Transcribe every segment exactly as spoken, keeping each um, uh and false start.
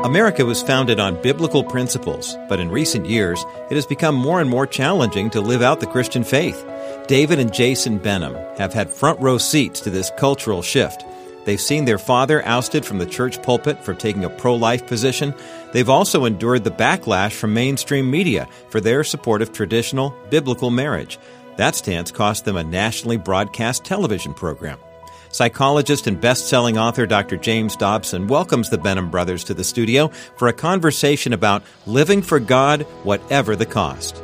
America was founded on biblical principles, but in recent years, it has become more and more challenging to live out the Christian faith. David and Jason Benham have had front row seats to this cultural shift. They've seen their father ousted from the church pulpit for taking a pro-life position. They've also endured the backlash from mainstream media for their support of traditional biblical marriage. That stance cost them a nationally broadcast television program. Psychologist and best-selling author Doctor James Dobson welcomes the Benham brothers to the studio for a conversation about living for God, whatever the cost.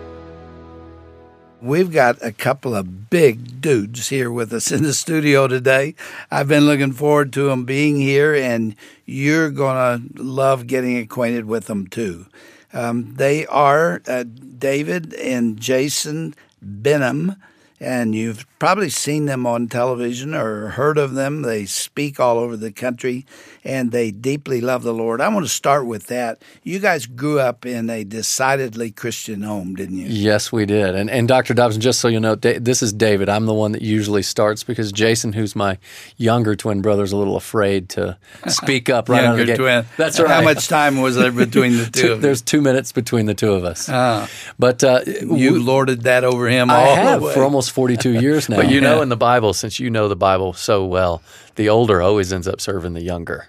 We've got a couple of big dudes here with us in the studio today. I've been looking forward to them being here, and you're going to love getting acquainted with them too. Um, they are uh, David and Jason Benham, and you've probably seen them on television or heard of them. They speak all over the country, and they deeply love the Lord. I want to start with that. You guys grew up in a decidedly Christian home, didn't you? Yes, we did. And and Doctor Dobson, just so you know, this is David. I'm the one that usually starts because Jason, who's my younger twin brother, is a little afraid to speak up right out of the gate. Twin. That's right. How much time was there between the two two of you? There's two minutes between the two of us. Ah. But uh, you we, lorded that over him I all have the way. for almost forty-two years now. But you know in the Bible, since you know the Bible so well, the older always ends up serving the younger.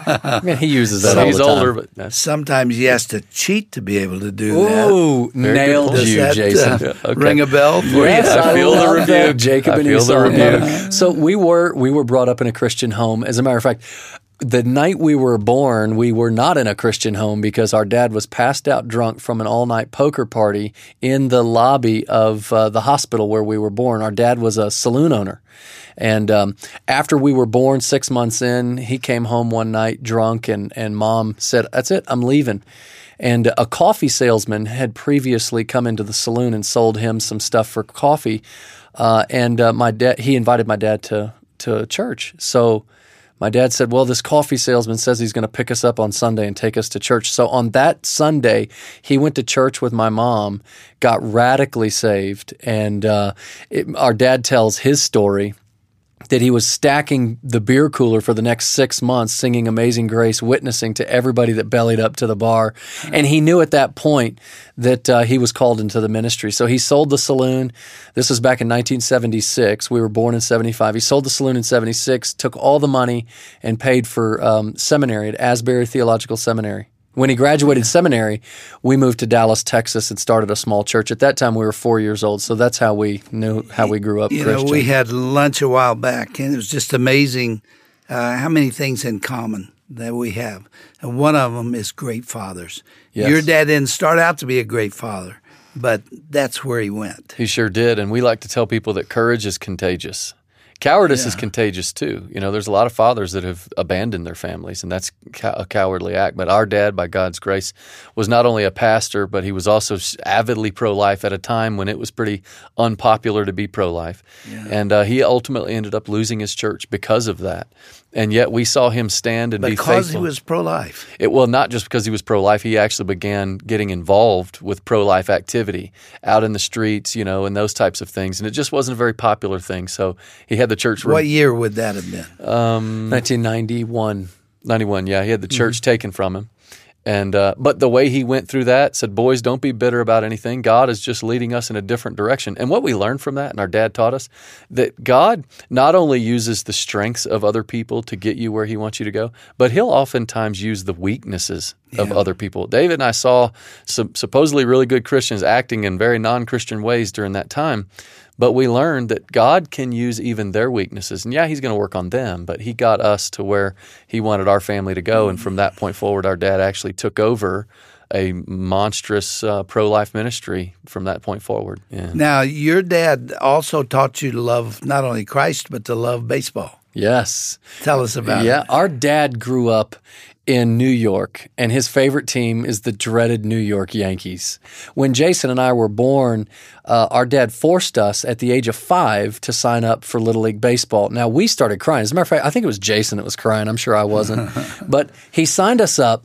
I mean, he uses that So all he's the time. older, but that's, Sometimes he has to cheat to be able to do that. Ooh, nailed Does you, that, Jason. uh, Okay. ring a bell for Yes, you? I, I feel the love that, rebuke. Jacob I and feel the Esau. rebuke. So we were we were brought up in a Christian home. As a matter of fact, the night we were born, we were not in a Christian home because our dad was passed out drunk from an all-night poker party in the lobby of uh, the hospital where we were born. Our dad was a saloon owner. And um, after we were born, six months in, he came home one night drunk, and, and Mom said, "That's it, I'm leaving." And a coffee salesman had previously come into the saloon and sold him some stuff for coffee. Uh, and uh, my dad, he invited my dad to, to church. So my dad said, well, this coffee salesman says he's going to pick us up on Sunday and take us to church. So on that Sunday, he went to church with my mom, got radically saved. And uh, it, our dad tells his story that he was stacking the beer cooler for the next six months, singing Amazing Grace, witnessing to everybody that bellied up to the bar. And he knew at that point that uh, he was called into the ministry. So he sold the saloon. This was back in nineteen seventy-six. We were born in seventy-five. He sold the saloon in seventy-six, took all the money, and paid for um, seminary at Asbury Theological Seminary. When he graduated seminary, we moved to Dallas, Texas, and started a small church. At that time, we were four years old, so that's how we knew how we grew up You Christian. know, we had lunch a while back, and it was just amazing uh, how many things in common that we have. And one of them is great fathers. Yes. Your dad didn't start out to be a great father, but that's where he went. he sure did. And we like to tell people that courage is contagious. Cowardice Yeah. is contagious too. You know, there's a lot of fathers that have abandoned their families, and that's co- a cowardly act. But our dad, by God's grace, was not only a pastor, but he was also avidly pro-life at a time when it was pretty unpopular to be pro-life. Yeah. And uh, he ultimately ended up losing his church because of that. And yet we saw him stand and be faithful. Because he was pro-life. It, well, not just because he was pro-life. He actually began getting involved with pro-life activity out in the streets, you know, and those types of things. And it just wasn't a very popular thing. So he had the church. What year would that have been? Um, nineteen ninety-one. ninety-one, yeah. He had the church mm-hmm. taken from him. And uh, but the way he went through that, said, boys, don't be bitter about anything. God is just leading us in a different direction. And what we learned from that, and our dad taught us, that God not only uses the strengths of other people to get you where he wants you to go, but he'll oftentimes use the weaknesses of Yeah. other people. David and I saw some supposedly really good Christians acting in very non-Christian ways during that time. But we learned that God can use even their weaknesses. And yeah, he's going to work on them, but he got us to where he wanted our family to go. And from that point forward, our dad actually took over a monstrous uh, pro-life ministry from that point forward. Yeah. Now, your dad also taught you to love not only Christ, but to love baseball. Yes. Tell us about yeah, it. our dad grew up in New York, and his favorite team is the dreaded New York Yankees. When Jason and I were born, uh, our dad forced us at the age of five to sign up for Little League Baseball. Now, we started crying. As a matter of fact, I think it was Jason that was crying. I'm sure I wasn't. But he signed us up,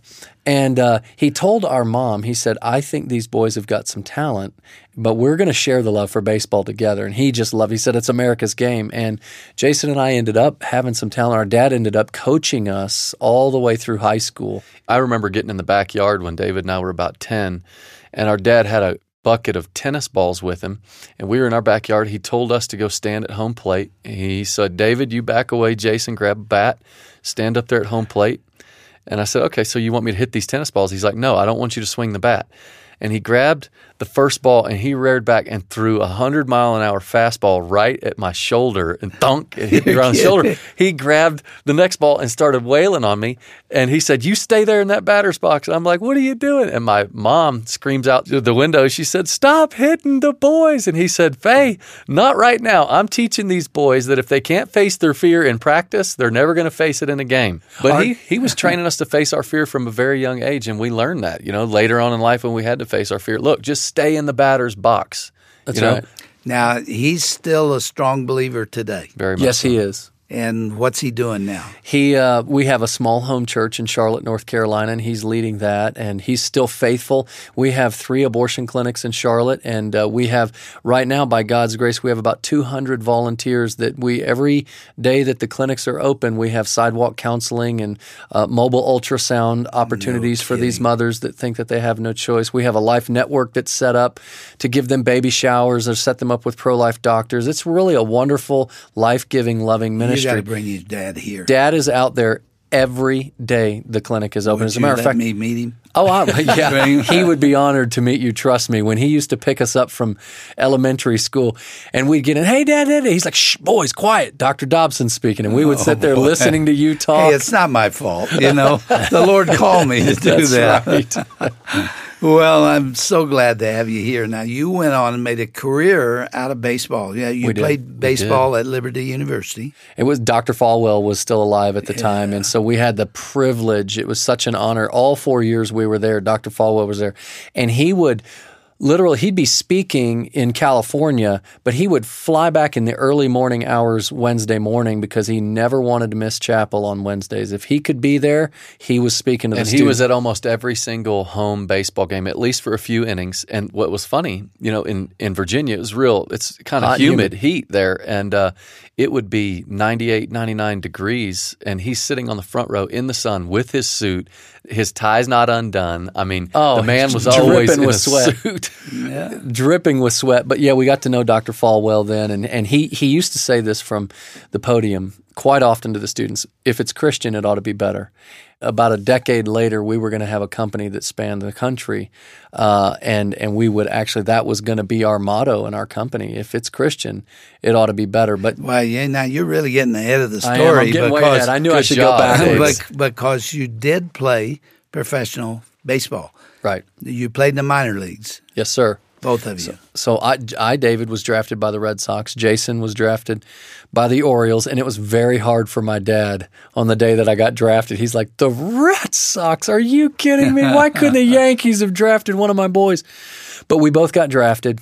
And uh, he told our mom, he said, I think these boys have got some talent, but we're going to share the love for baseball together. And he just loved, he said, it's America's game. And Jason and I ended up having some talent. Our dad ended up coaching us all the way through high school. I remember getting in the backyard when David and I were about ten, and our dad had a bucket of tennis balls with him, and we were in our backyard. He told us to go stand at home plate. He said, David, you back away. Jason, grab a bat, stand up there at home plate. And I said, okay, so you want me to hit these tennis balls? He's like, no, I don't want you to swing the bat. And he grabbed the first ball and he reared back and threw a hundred mile an hour fastball right at my shoulder and thunk, it hit me right on the shoulder. He grabbed the next ball and started wailing on me. And he said, you stay there in that batter's box. And I'm like, what are you doing? And my mom screams out the window. She said, stop hitting the boys. And he said, Faye, not right now. I'm teaching these boys that if they can't face their fear in practice, they're never going to face it in a game. But he, he was training us to face our fear from a very young age. And we learned that, you know, later on in life when we had to face our fear. Look, just stay in the batter's box. That's you know? right. Now, he's still a strong believer today. Very much Yes, so. he is. And what's he doing now? He, uh, we have a small home church in Charlotte, North Carolina, and he's leading that, and he's still faithful. We have three abortion clinics in Charlotte, and uh, we have, right now, by God's grace, we have about two hundred volunteers that we, every day that the clinics are open, we have sidewalk counseling and uh, mobile ultrasound opportunities No for these kidding. mothers that think that they have no choice. We have a life network that's set up to give them baby showers or set them up with pro-life doctors. It's really a wonderful, life-giving, loving ministry. You got to bring his dad here. Dad is out there every day the clinic is open. Would As a you matter of let fact, me meet him? oh, I, yeah, Bring- he would be honored to meet you. Trust me. When he used to pick us up from elementary school, and we'd get in, hey, Dad, Dad, he's like, shh, boys, quiet. Doctor Dobson speaking, and we would sit there boy. listening to you talk. Hey, it's not my fault. You know, the Lord called me to do That's that. right. Well, I'm so glad to have you here. Now, you went on and made a career out of baseball. Yeah, you We did. played baseball at Liberty University. It was Doctor Falwell was still alive at the time, and so we had the privilege. It was such an honor. All four years we were there, Doctor Falwell was there, and he would literally he'd be speaking in California, but he would fly back in the early morning hours Wednesday morning because he never wanted to miss chapel on Wednesdays. If he could be there, he was speaking to the And he students. was at almost every single home baseball game, at least for a few innings. And what was funny, you know, in, in Virginia, it was real, it's kind of Hot and humid, humid. heat there. And uh, it would be ninety-eight, ninety-nine degrees. And he's sitting on the front row in the sun with his suit. His tie's not undone. I mean, Oh, the man was dripping always in with a sweat. suit. Yeah. dripping with sweat. But yeah, we got to know Doctor Falwell then, and, and he, he used to say this from the podium quite often to the students, if it's Christian, it ought to be better. About a decade later, we were going to have a company that spanned the country, uh, and and we would actually, that was going to be our motto in our company. If it's Christian, it ought to be better. But Well, yeah, now you're really getting ahead of the story. I am, I'm getting way because, ahead. I knew I good should job, go back. Dave. bec- because you did play professional baseball. Right. You played in the minor leagues, Yes, sir. both of you. So I, I, David, was drafted by the Red Sox. Jason was drafted by the Orioles, and it was very hard for my dad on the day that I got drafted. He's like, the Red Sox? Are you kidding me? Why couldn't the Yankees have drafted one of my boys? But we both got drafted.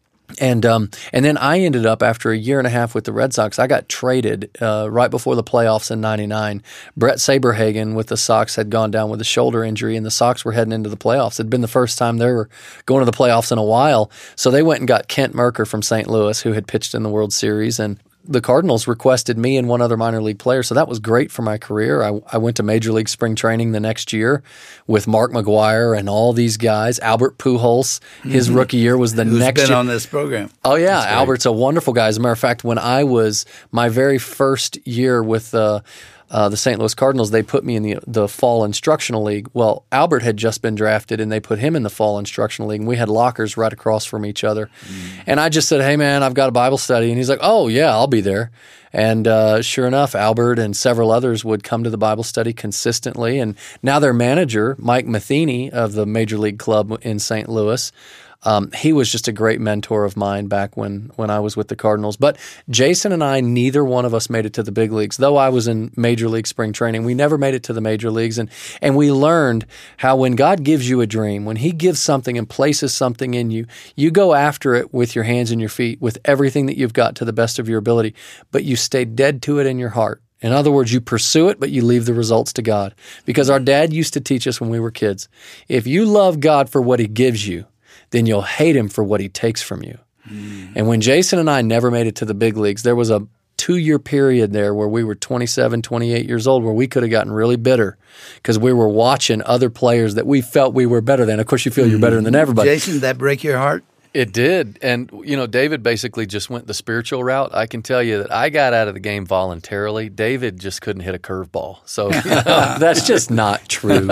And um, and then I ended up, after a year and a half with the Red Sox, I got traded uh, right before the playoffs in ninety-nine. Brett Saberhagen with the Sox had gone down with a shoulder injury, and the Sox were heading into the playoffs. It had been the first time they were going to the playoffs in a while. So they went and got Kent Merker from Saint Louis, who had pitched in the World Series, and the Cardinals requested me and one other minor league player, so that was great for my career. I, I went to Major League Spring Training the next year with Mark McGwire and all these guys. Albert Pujols, his Mm-hmm. rookie year was the Who's next been year. on this program? Oh, yeah. Albert's a wonderful guy. As a matter of fact, when I was my very first year with uh, uh, the Saint Louis Cardinals, they put me in the the fall instructional league. Well, Albert had just been drafted, and they put him in the fall instructional league, and we had lockers right across from each other. Mm. And I just said, hey, man, I've got a Bible study. And he's like, oh, yeah, I'll be there. And uh, sure enough, Albert and several others would come to the Bible study consistently. And now their manager, Mike Matheny of the Major League Club in Saint Louis, Um, he was just a great mentor of mine back when, when I was with the Cardinals. But Jason and I, neither one of us made it to the big leagues. Though I was in Major League Spring Training, we never made it to the major leagues. And, and we learned how when God gives you a dream, when he gives something and places something in you, you go after it with your hands and your feet, with everything that you've got to the best of your ability, but you stay dead to it in your heart. In other words, you pursue it, but you leave the results to God. Because our dad used to teach us when we were kids, if you love God for what he gives you, then you'll hate him for what he takes from you. Mm. And when Jason and I never made it to the big leagues, there was a two-year period there where we were twenty-seven, twenty-eight years old where we could have gotten really bitter because we were watching other players that we felt we were better than. Of course, you feel you're better than everybody. Jason, did that break your heart? It did. And, you know, David basically just went the spiritual route. I can tell you that I got out of the game voluntarily. David just couldn't hit a curveball. So, you know, that's just not true.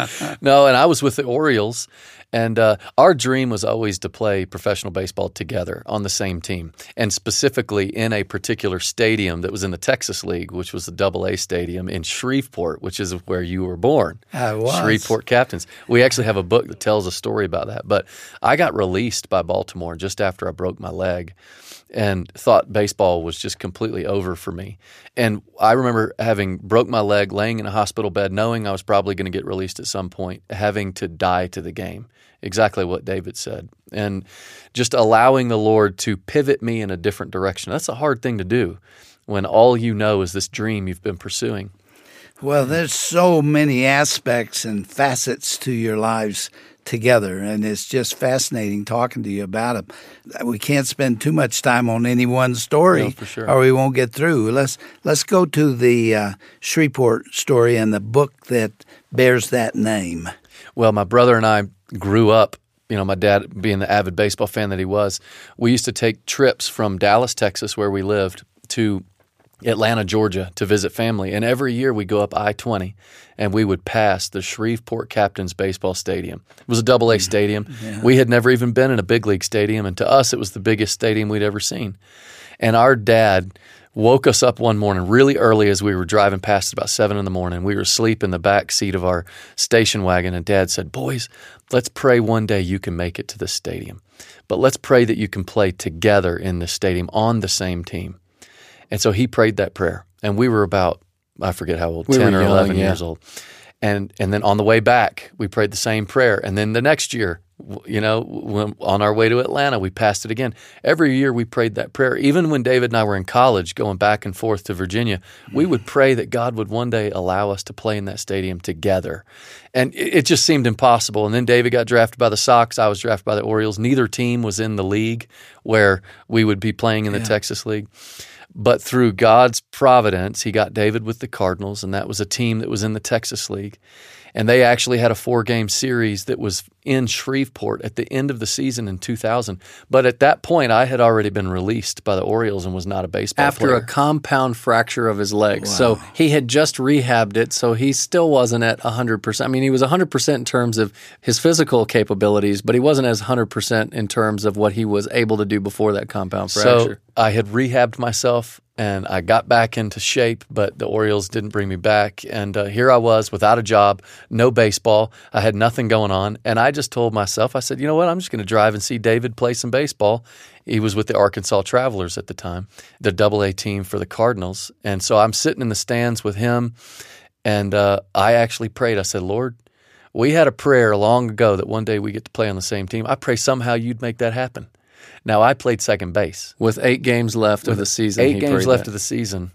No, and I was with the Orioles. And uh, our dream was always to play professional baseball together on the same team, and specifically in a particular stadium that was in the Texas League, which was the Double A Stadium in Shreveport, which is where you were born. I was. Shreveport Captains. We actually have a book that tells a story about that. But I got released by Baltimore just after I broke my leg and thought baseball was just completely over for me. And I remember having broke my leg, laying in a hospital bed, knowing I was probably going to get released at some point, having to die to the game. Exactly what David said. And just allowing the Lord to pivot me in a different direction. That's a hard thing to do when all you know is this dream you've been pursuing. Well, there's so many aspects and facets to your lives together, and it's just fascinating talking to you about them. We can't spend too much time on any one story, no, for sure. or we won't get through. Let's let's go to the uh, Shreveport story and the book that bears that name. Well, my brother and I grew up, you know, my dad being the avid baseball fan that he was, we used to take trips from Dallas, Texas, where we lived, to Atlanta, Georgia, to visit family. And every year we go up I twenty and we would pass the Shreveport Captains Baseball Stadium. It was a double A stadium. Yeah. We had never even been in a big league stadium, and to us it was the biggest stadium we'd ever seen. And our dad woke us up one morning really early as we were driving past about seven in the morning. We were asleep in the back seat of our station wagon, and Dad said, "Boys, let's pray one day you can make it to the stadium. But let's pray that you can play together in the stadium on the same team." And so he prayed that prayer. And we were about, I forget how old, we ten or young, eleven yeah. years old. And and then on the way back, we prayed the same prayer. And then the next year, you know, when, on our way to Atlanta, we passed it again. Every year we prayed that prayer. Even when David and I were in college going back and forth to Virginia, we would pray that God would one day allow us to play in that stadium together. And it, it just seemed impossible. And then David got drafted by the Sox. I was drafted by the Orioles. Neither team was in the league where we would be playing in the yeah. Texas League. But through God's providence, he got David with the Cardinals, and that was a team that was in the Texas League. And they actually had a four-game series that was in Shreveport at the end of the season in two thousand. But at that point, I had already been released by the Orioles and was not a baseball After player. After a compound fracture of his leg. Wow. So he had just rehabbed it, so he still wasn't at one hundred percent. I mean, he was one hundred percent in terms of his physical capabilities, but he wasn't as one hundred percent in terms of what he was able to do before that compound fracture. So I had rehabbed myself, and I got back into shape, but the Orioles didn't bring me back. And uh, here I was without a job, no baseball. I had nothing going on. And I just told myself, I said, you know what, I'm just going to drive and see David play some baseball. He was with the Arkansas Travelers at the time, the double A team for the Cardinals. And so I'm sitting in the stands with him, and uh, I actually prayed. I said, Lord, we had a prayer long ago that one day we get to play on the same team. I pray somehow you'd make that happen. Now, I played second base. With eight games left with of the season. Eight games left that. of the season.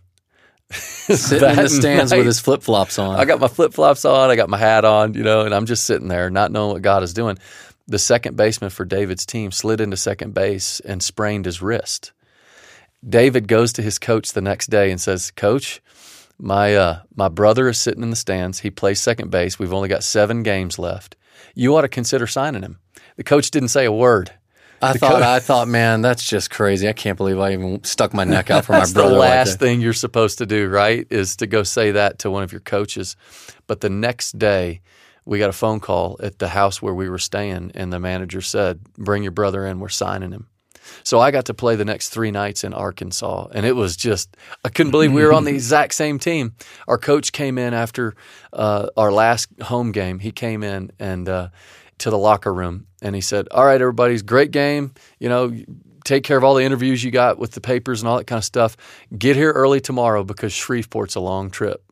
Sitting in the stands night, with his flip-flops on. I got my flip-flops on. I got my hat on, you know, and I'm just sitting there not knowing what God is doing. The second baseman for David's team slid into second base and sprained his wrist. David goes to his coach the next day and says, Coach, my uh, my brother is sitting in the stands. He plays second base. We've only got seven games left. You ought to consider signing him. The coach didn't say a word. I the thought, coach, I thought, man, that's just crazy. I can't believe I even stuck my neck out for my brother. That's the last like thing you're supposed to do, right, is to go say that to one of your coaches. But the next day, we got a phone call at the house where we were staying, and the manager said, bring your brother in, we're signing him. So I got to play the next three nights in Arkansas, and it was just – I couldn't believe we were on the exact same team. Our coach came in after uh, our last home game. He came in and uh, to the locker room, and he said, all right, everybody, great game. You know, take care of all the interviews you got with the papers and all that kind of stuff. Get here early tomorrow because Shreveport's a long trip.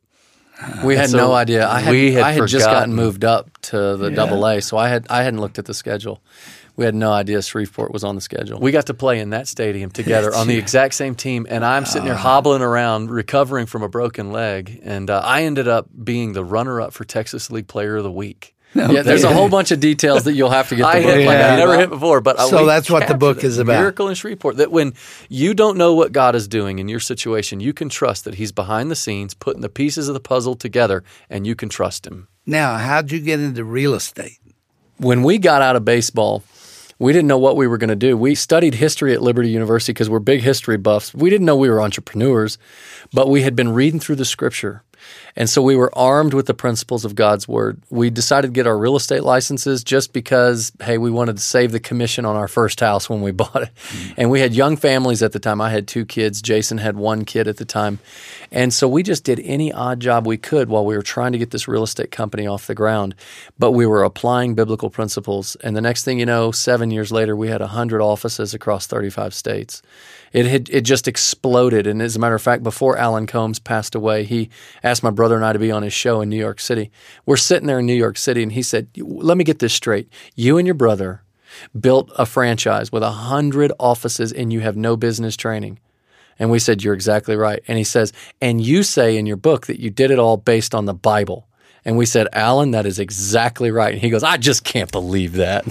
We had so no idea. I had, we had, I had just forgotten. gotten moved up to the Yeah. double A, so I had I hadn't looked at the schedule. We had no idea Shreveport was on the schedule. We got to play in that stadium together on the exact same team, and I'm sitting there hobbling around, recovering from a broken leg, and uh, I ended up being the runner-up for Texas League Player of the Week. Okay. Yeah, there's a whole bunch of details that you'll have to get the I book. hit like Yeah. I never hit before, but So we that's what the captured book it. is about. Miracle in Shreveport. That when you don't know what God is doing in your situation, you can trust that He's behind the scenes, putting the pieces of the puzzle together, and you can trust Him. Now, how'd you get into real estate? When we got out of baseball, we didn't know what we were going to do. We studied history at Liberty University because we're big history buffs. We didn't know we were entrepreneurs, but we had been reading through the Scripture. And so we were armed with the principles of God's Word. We decided to get our real estate licenses just because, hey, we wanted to save the commission on our first house when we bought it. Mm-hmm. And we had young families at the time. I had two kids. Jason had one kid at the time. And so we just did any odd job we could while we were trying to get this real estate company off the ground. But we were applying biblical principles. And the next thing you know, seven years later, we had one hundred offices across thirty-five states. It had it just exploded. And as a matter of fact, before Alan Combs passed away, he asked my brother and I to be on his show in New York City. We're sitting there in New York City, and he said, let me get this straight. You and your brother built a franchise with one hundred offices, and you have no business training. And we said, you're exactly right. And he says, and you say in your book that you did it all based on the Bible. And we said, Alan, that is exactly right. And he goes, I just can't believe that.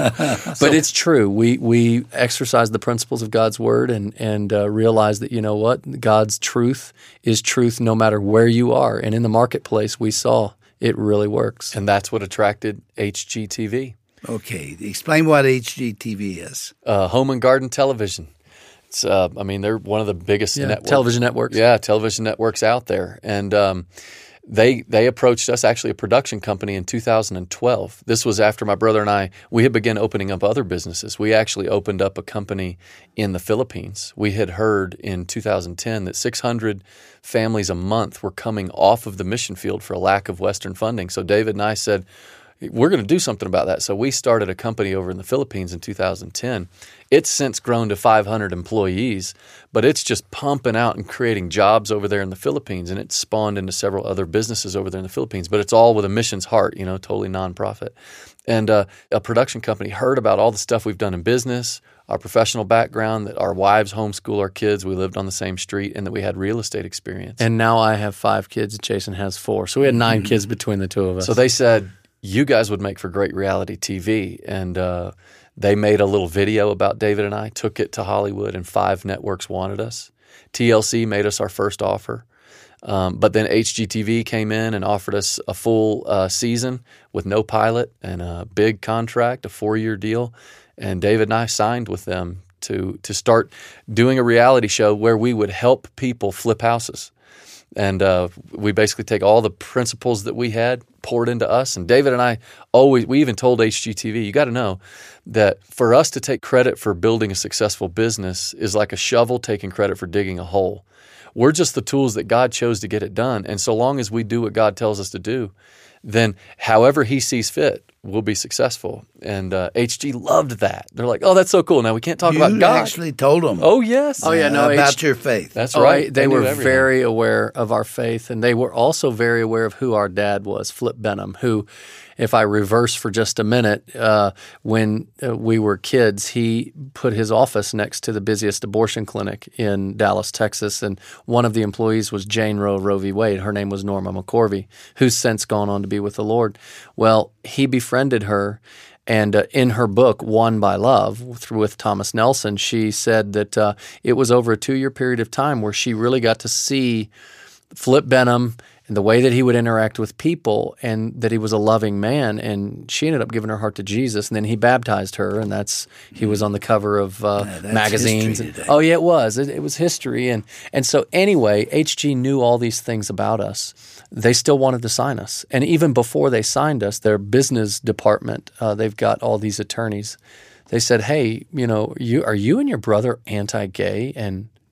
But it's true. We we exercise the principles of God's Word and, and uh, realize that, you know what, God's truth is truth no matter where you are. And in the marketplace, we saw it really works. And that's what attracted H G T V. Okay, explain what H G T V is. Uh, Home and Garden Television. It's, uh, I mean, they're one of the biggest Yeah, networks. television networks. Yeah, television networks out there. And um, They they approached us, actually a production company, in two thousand twelve. This was after my brother and I, we had begun opening up other businesses. We actually opened up a company in the Philippines. We had heard in two thousand ten that six hundred families a month were coming off of the mission field for a lack of Western funding. So David and I said, we're going to do something about that. So we started a company over in the Philippines in two thousand ten. It's since grown to five hundred employees, but it's just pumping out and creating jobs over there in the Philippines, and it's spawned into several other businesses over there in the Philippines. But it's all with a missions heart, you know, totally nonprofit. And uh, a production company heard about all the stuff we've done in business, our professional background, that our wives homeschool our kids, we lived on the same street, and that we had real estate experience. And now I have five kids, Jason has four. So we had nine kids between the two of us. So they said, you guys would make for great reality T V. And uh, they made a little video about David and I, took it to Hollywood, and five networks wanted us. T L C made us our first offer. Um, but then H G T V came in and offered us a full uh, season with no pilot and a big contract, a four-year deal. And David and I signed with them to to start doing a reality show where we would help people flip houses. And uh, we basically take all the principles that we had, pour it into us. And David and I always, we even told H G T V, you got to know that for us to take credit for building a successful business is like a shovel taking credit for digging a hole. We're just the tools that God chose to get it done. And so long as we do what God tells us to do, then however He sees fit, we'll be successful. And uh, H G loved that. They're like, oh, that's so cool. Now we can't talk you about God. actually told them. Oh, yes. Oh, yeah, no, about H- your faith. That's Oh, right. I- they knew were everything. very aware of our faith, and they were also very aware of who our dad was, Flip Benham, who, if I reverse for just a minute, uh, when uh, we were kids, he put his office next to the busiest abortion clinic in Dallas, Texas, and one of the employees was Jane Roe, Roe v. Wade. Her name was Norma McCorvey, who's since gone on to be with the Lord. Well, he befriended her. And uh, in her book, Won by Love, with Thomas Nelson, she said that uh, it was over a two-year period of time where she really got to see Flip Benham and the way that he would interact with people, and that he was a loving man. And she ended up giving her heart to Jesus, and then he baptized her, and that's he was on the cover of uh, Yeah, that's magazines. history today. Oh, yeah, it was. It, it was history. And, and so anyway, H G knew all these things about us. They still wanted to sign us. And even before they signed us, their business department, uh, they've got all these attorneys. They said, hey, you know, you are you and your brother anti-gay? And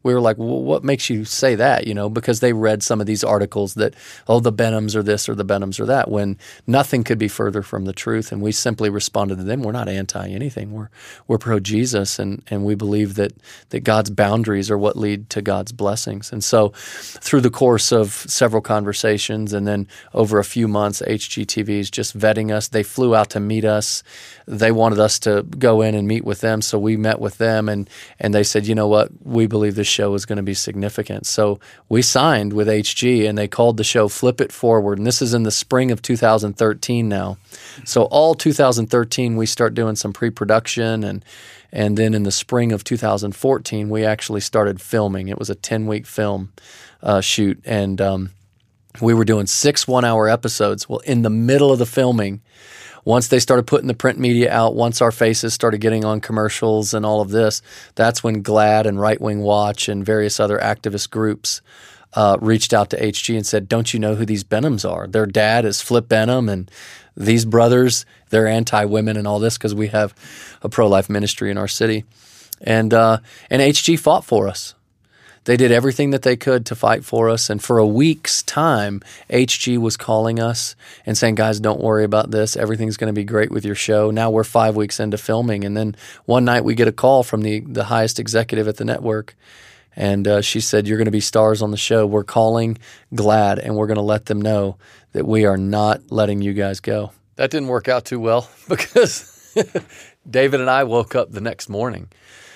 We were like, well, what makes you say that? You know, because they read some of these articles that, oh, the Benhams are this or the Benhams are that, when nothing could be further from the truth. And we simply responded to them. We're not anti anything. We're we're pro Jesus, and and we believe that that God's boundaries are what lead to God's blessings. And so, through the course of several conversations, and then over a few months, H G T V is just vetting us. They flew out to meet us. They wanted us to go in and meet with them, so we met with them, and and they said, you know what, we believe this show is going to be significant. So we signed with H G, and they called the show Flip It Forward, and this is in the spring of two thousand thirteen now. So all two thousand thirteen, we start doing some pre-production, and and then in the spring of two thousand fourteen, we actually started filming. It was a ten-week film uh, shoot, and um, we were doing six one-hour episodes. Well, in the middle of the filming, once they started putting the print media out, once our faces started getting on commercials and all of this, that's when GLAAD and Right Wing Watch and various other activist groups uh, reached out to H G and said, don't you know who these Benhams are? Their dad is Flip Benham, and these brothers, they're anti-women and all this, because we have a pro-life ministry in our city. And uh, and H G fought for us. They did everything that they could to fight for us. And for a week's time, H G was calling us and saying, guys, don't worry about this. Everything's going to be great with your show. Now we're five weeks into filming. And then one night we get a call from the, the highest executive at the network. And uh, she said, you're going to be stars on the show. We're calling GLAAD, and we're going to let them know that we are not letting you guys go. That didn't work out too well, because David and I woke up the next morning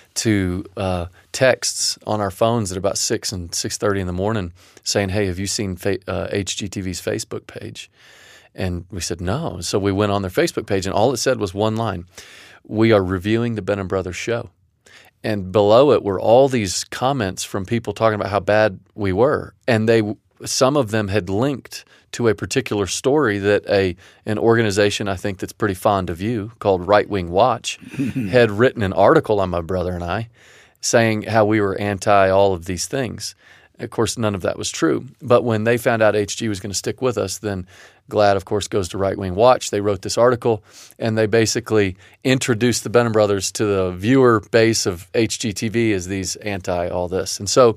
to uh, texts on our phones at about six and six thirty in the morning saying, hey, have you seen fa- uh, H G T V's Facebook page? And we said, no. So we went on their Facebook page, and all it said was one line: we are reviewing the Benham Brothers show. And below it were all these comments from people talking about how bad we were. And they, some of them had linked to a particular story that a an organization I think that's pretty fond of you, called Right Wing Watch, had written an article on my brother and I saying how we were anti all of these things. Of course, none of that was true. But when they found out H G was going to stick with us, then GLAAD, of course, goes to Right Wing Watch. They wrote this article, and they basically introduced the Benham Brothers to the viewer base of H G T V as these anti-all this. And so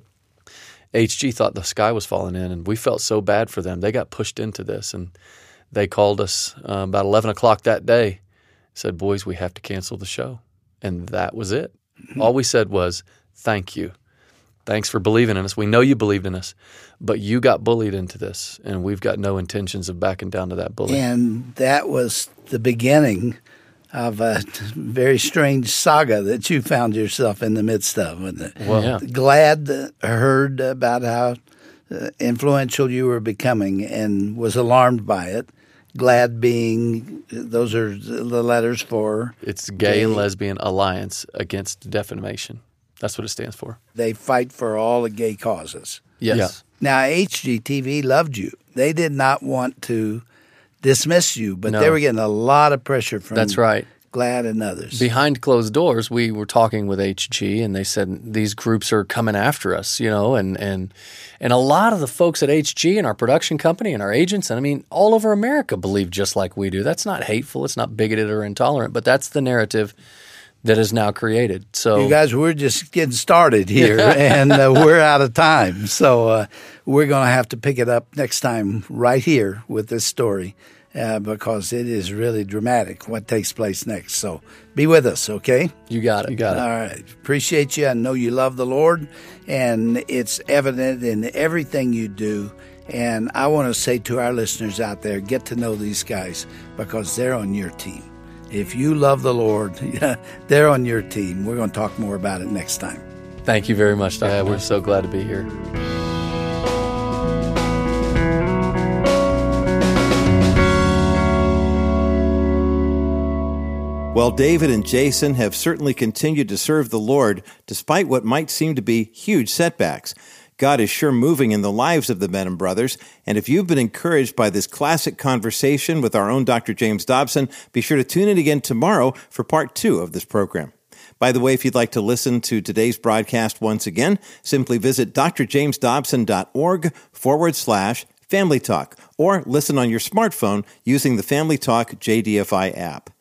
H G thought the sky was falling in, and we felt so bad for them. They got pushed into this, and they called us uh, about eleven o'clock that day, said, boys, we have to cancel the show. And that was it. Mm-hmm. All we said was, thank you. Thanks for believing in us. We know you believed in us, but you got bullied into this, and we've got no intentions of backing down to that bullying. And that was the beginning of a very strange saga that you found yourself in the midst of. Wasn't it? Well, yeah. GLAAD heard about how influential you were becoming and was alarmed by it. GLAAD being, those are the letters for? It's Gay, Gay and Lesbian Alliance Against Defamation. That's what it stands for. They fight for all the gay causes. Yes. Yeah. Now, H G T V loved you. They did not want to dismiss you, but No. they were getting a lot of pressure from That's right. GLAAD and others. Behind closed doors, we were talking with H G, and they said these groups are coming after us, you know, and and and a lot of the folks at H G and our production company and our agents, and I mean, all over America believe just like we do. That's not hateful. It's not bigoted or intolerant, but that's the narrative that is now created. So you guys, we're just getting started here, and uh, we're out of time. So uh, we're going to have to pick it up next time right here with this story uh, because it is really dramatic what takes place next. So be with us, okay? You got it. You got it. All right. Appreciate you. I know you love the Lord, and it's evident in everything you do. And I want to say to our listeners out there, get to know these guys because they're on your team. If you love the Lord, they're on your team. We're going to talk more about it next time. Thank you very much, Doctor Yeah, we're Miller. so glad to be here. Well, David and Jason have certainly continued to serve the Lord despite what might seem to be huge setbacks. God is sure moving in the lives of the Benham brothers, and if you've been encouraged by this classic conversation with our own Doctor James Dobson, be sure to tune in again tomorrow for part two of this program. By the way, if you'd like to listen to today's broadcast once again, simply visit drjamesdobson.org forward slash Family Talk, or listen on your smartphone using the Family Talk J D F I app.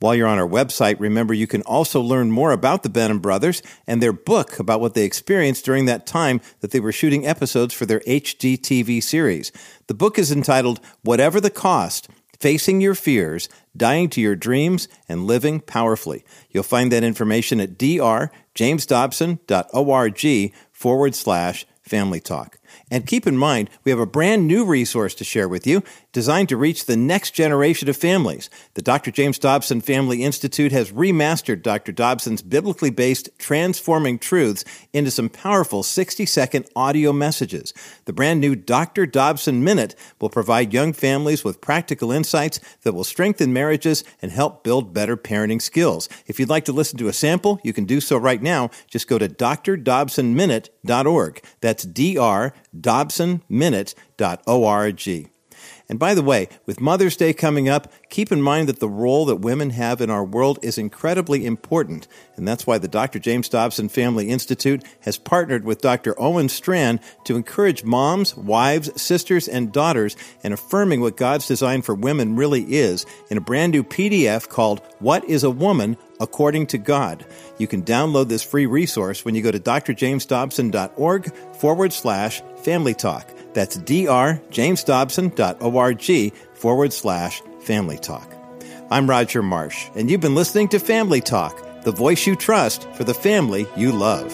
While you're on our website, remember you can also learn more about the Benham brothers and their book about what they experienced during that time that they were shooting episodes for their H G T V series. The book is entitled Whatever the Cost, Facing Your Fears, Dying to Your Dreams, and Living Powerfully. You'll find that information at drjamesdobson.org forward slash family talk. And keep in mind, we have a brand new resource to share with you designed to reach the next generation of families. The Doctor James Dobson Family Institute has remastered Doctor Dobson's biblically based Transforming Truths into some powerful sixty-second audio messages. The brand new Doctor Dobson Minute will provide young families with practical insights that will strengthen marriages and help build better parenting skills. If you'd like to listen to a sample, you can do so right now. Just go to d r dobson minute dot org. That's d r dobson minute dot org. And by the way, with Mother's Day coming up, keep in mind that the role that women have in our world is incredibly important. And that's why the Doctor James Dobson Family Institute has partnered with Doctor Owen Strachan to encourage moms, wives, sisters, and daughters in affirming what God's design for women really is in a brand new P D F called What is a Woman According to God? You can download this free resource when you go to drjamesdobson.org forward slash family talk. That's drjamesdobson.org forward slash family talk. I'm Roger Marsh, and you've been listening to Family Talk, the voice you trust for the family you love.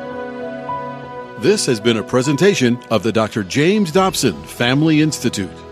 This has been a presentation of the Doctor James Dobson Family Institute.